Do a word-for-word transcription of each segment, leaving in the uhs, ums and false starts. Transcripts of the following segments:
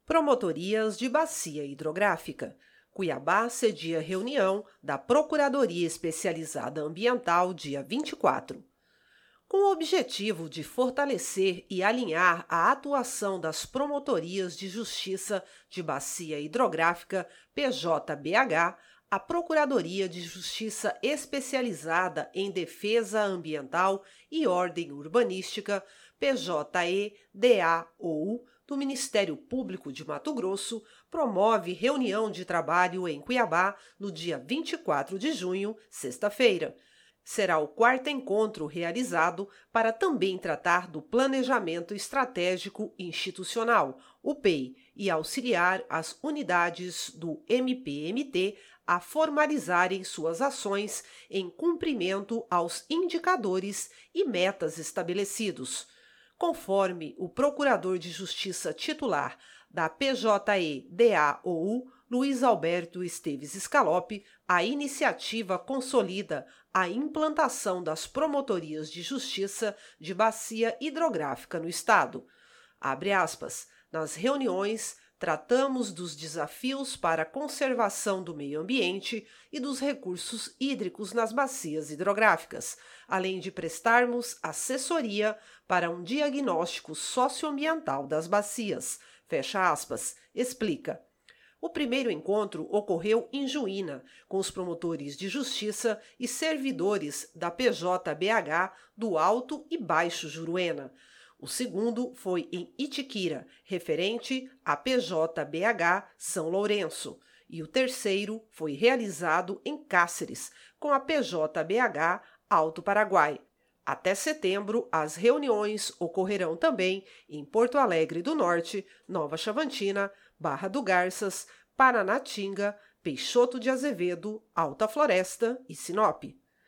Promotorias de Bacia Hidrográfica. Cuiabá cedia reunião da Procuradoria Especializada Ambiental dia vinte e quatro. Com o objetivo de fortalecer e alinhar a atuação das Promotorias de Justiça de Bacia Hidrográfica, P J B H, a Procuradoria de Justiça Especializada em Defesa Ambiental e Ordem Urbanística, P J E D A O U, do Ministério Público de Mato Grosso, promove reunião de trabalho em Cuiabá no dia vinte e quatro de junho, sexta-feira. Será o quarto encontro realizado para também tratar do Planejamento Estratégico Institucional, o P E I, e auxiliar as unidades do M P M T a formalizarem suas ações em cumprimento aos indicadores e metas estabelecidos. Conforme o Procurador de Justiça titular da P J E D A O U, Luiz Alberto Esteves Scalope, a iniciativa consolida a implantação das promotorias de justiça de bacia hidrográfica no Estado. Abre aspas, nas reuniões, tratamos dos desafios para a conservação do meio ambiente e dos recursos hídricos nas bacias hidrográficas, além de prestarmos assessoria para um diagnóstico socioambiental das bacias. Fecha aspas, explica. O primeiro encontro ocorreu em Juína, com os promotores de justiça e servidores da P J B H do Alto e Baixo Juruena. O segundo foi em Itiquira, referente à P J B H São Lourenço. E o terceiro foi realizado em Cáceres, com a P J B H Alto Paraguai. Até setembro, as reuniões ocorrerão também em Porto Alegre do Norte, Nova Chavantina, Barra do Garças, Paranatinga, Peixoto de Azevedo, Alta Floresta e Sinop.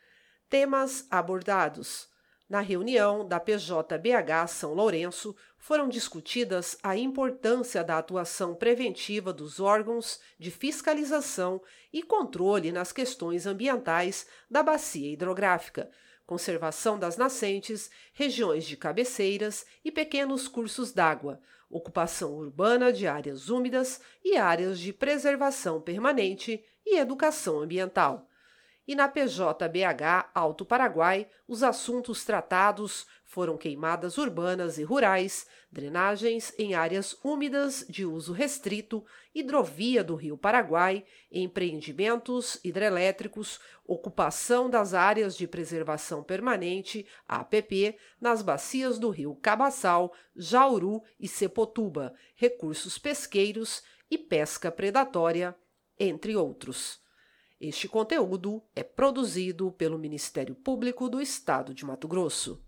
Temas abordados. Na reunião da P J B H São Lourenço, foram discutidas a importância da atuação preventiva dos órgãos de fiscalização e controle nas questões ambientais da bacia hidrográfica, conservação das nascentes, regiões de cabeceiras e pequenos cursos d'água, ocupação urbana de áreas úmidas e áreas de preservação permanente e educação ambiental. E na P J B H Alto Paraguai, os assuntos tratados foram queimadas urbanas e rurais, drenagens em áreas úmidas de uso restrito, hidrovia do Rio Paraguai, empreendimentos hidrelétricos, ocupação das áreas de preservação permanente, A P P, nas bacias do Rio Cabaçal, Jauru e Sepotuba, recursos pesqueiros e pesca predatória, entre outros. Este conteúdo é produzido pelo Ministério Público do Estado de Mato Grosso.